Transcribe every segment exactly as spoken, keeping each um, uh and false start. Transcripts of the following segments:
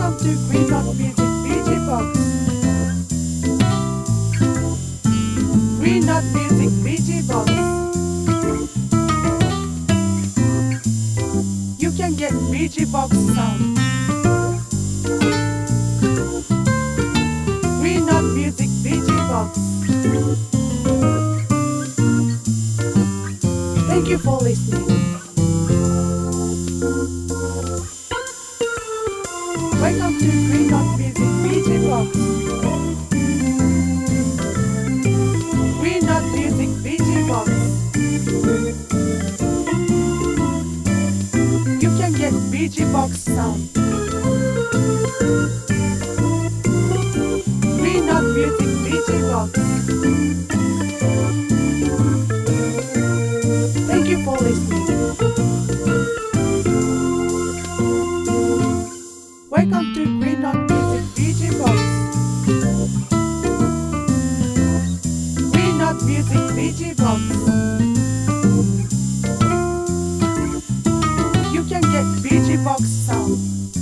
Welcome to Green Dot Music D J Box. Green Dot Music D J Box. You can get B G Box sound. Green Dot Music D J Box. Thank you for listening. Welcome to Green Dot Music D J Box. Green Dot Music D J Box. You can get B G Box sound. Green Dot Music D J Box. Thank you for listening. Welcome to Green Dot Music D J Box. Green Dot Music D J Box. You can get B G Box sound.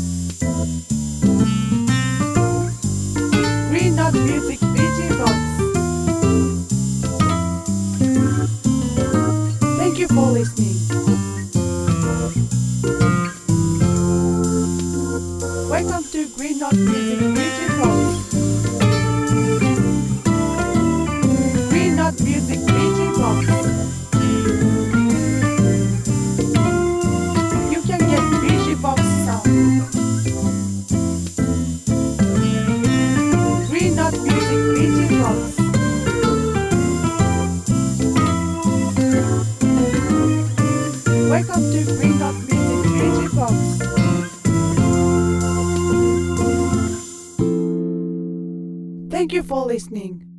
Green Dot Music D J Box. Thank you for listening. Welcome to Green Dot Music D J Box. Green Dot Music D J Box. You can get B G Box sound. Green Dot Music D J Box. Welcome to Green Dot Music D J Box. Thank you for listening.